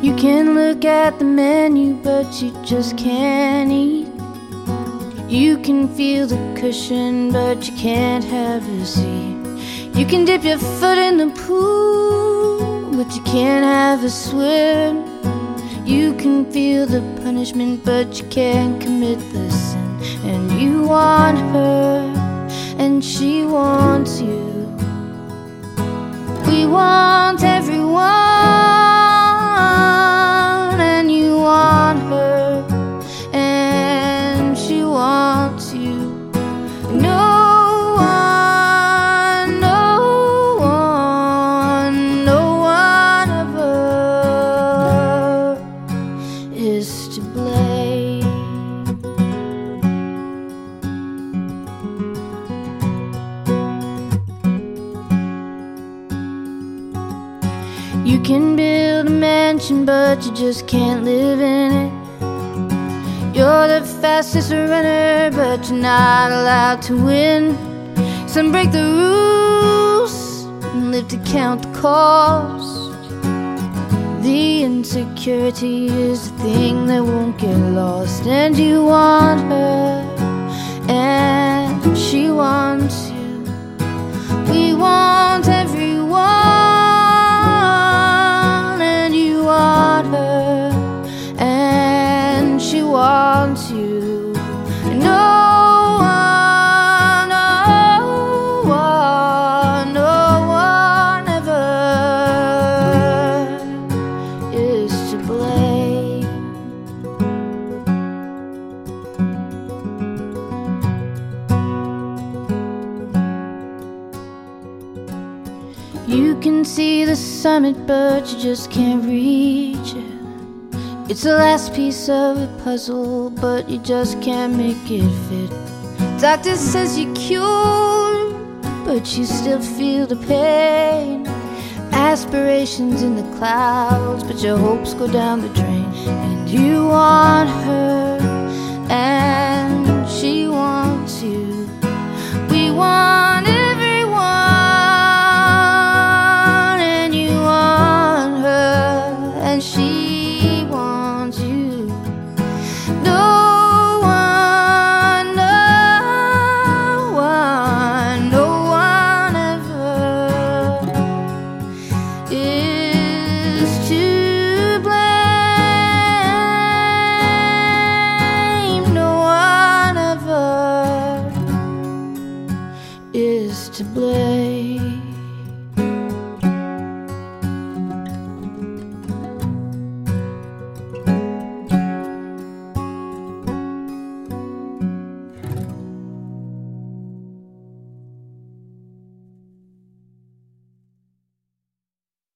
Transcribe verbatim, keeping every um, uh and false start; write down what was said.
You can look at the menu, but you just can't eat. You can feel the cushion, but you can't have a seat. You can dip your foot in the pool, but you can't have a swim. You can feel the punishment, but you can't commit the sin. And you want her, and she wants you. We want everyone, and you want her, and she wants you. No one, no one, no one ever is to blame. You can build a mansion, but you just can't live in it. You're the fastest runner, but you're not allowed to win. Some break the rules and live to count the cost. The insecurity is the thing that won't get lost. And you want her, and she wants you. We want everyone, she wants you. No one, no one, no one ever is to blame. You can see the summit, but you just can't reach it. It's the last piece of a puzzle, but you just can't make it fit. Doctor says you're cured, but you still feel the pain. Aspirations in the clouds, but your hopes go down the drain. And you want her, and she wants you. We want